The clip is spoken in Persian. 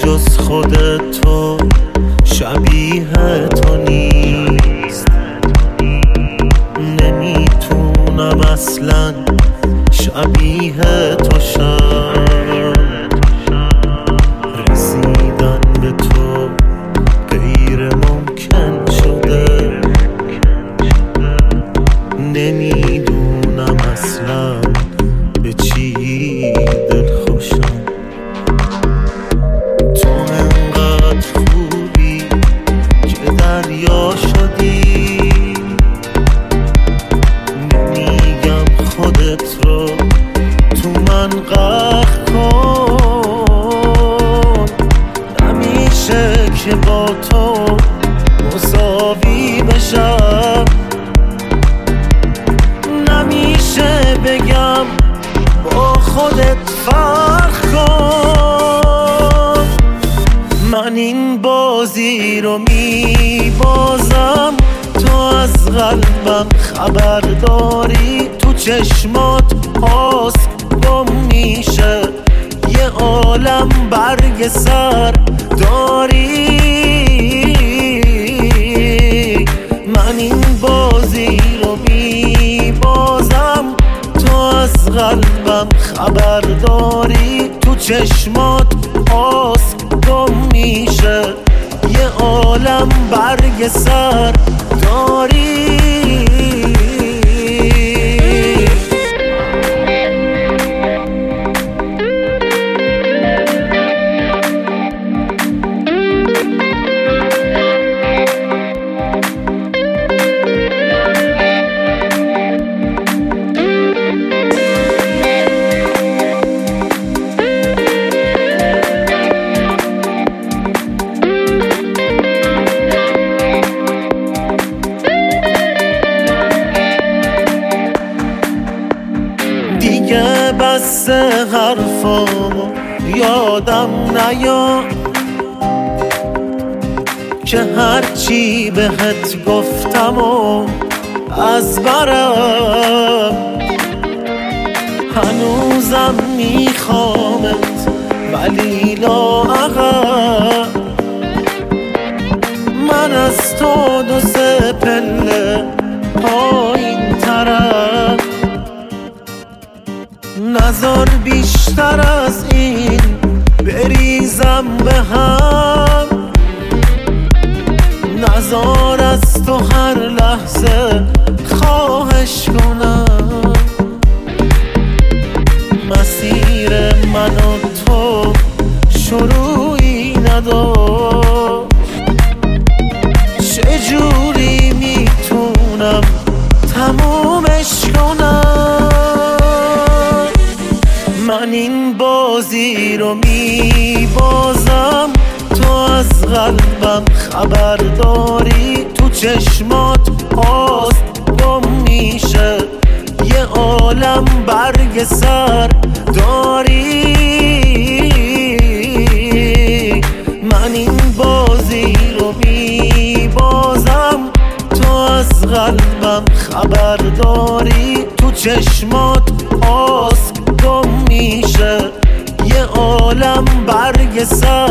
جز خودت تو شبیه تو نیست. نمیتونم اصلا شبیه تو شم. رسیدن به تو غیر ممکن شده. نمیدونم اصلا به چی دل خوشم. تو انقدر خوبی که دریا شدی. نمیگم خودت رو تو من غرق کن. نمیشه که با تو مساوی بشم. نمیشه بگم با خودت فرق کن. من این بازی رو میبازم، تو از قلبم خبر داری. تو چشمات آسم گم میشه، یه عالم برگ سر داری. من این بازی رو میبازم، تو از قلبم خبر داری. تو چشمات آسم گم میشه، یه عالم برگ سر داری. دیگه بس حرفامو یادم نیار که هرچی بهت گفتم و از برم. هنوزم میخوامت ولی لااقل. من از تو دو سه پله پایین ترم. نذار بیشتر از این بریزم به هم. نذار از تو هر لحظه خواهش کنم. مسیر من و تو شروعی نداشت. چجوری میتونم تمومش کنم؟ من این بازی رو میبازم، تو از قلبم خبر داری. تو چشمات آسم گم میشه، یه عالم برگ سر داری. من این بازی رو میبازم، تو از قلبم خبر داری. تو چشمات آسم گم میشه، یه عالم برگ سر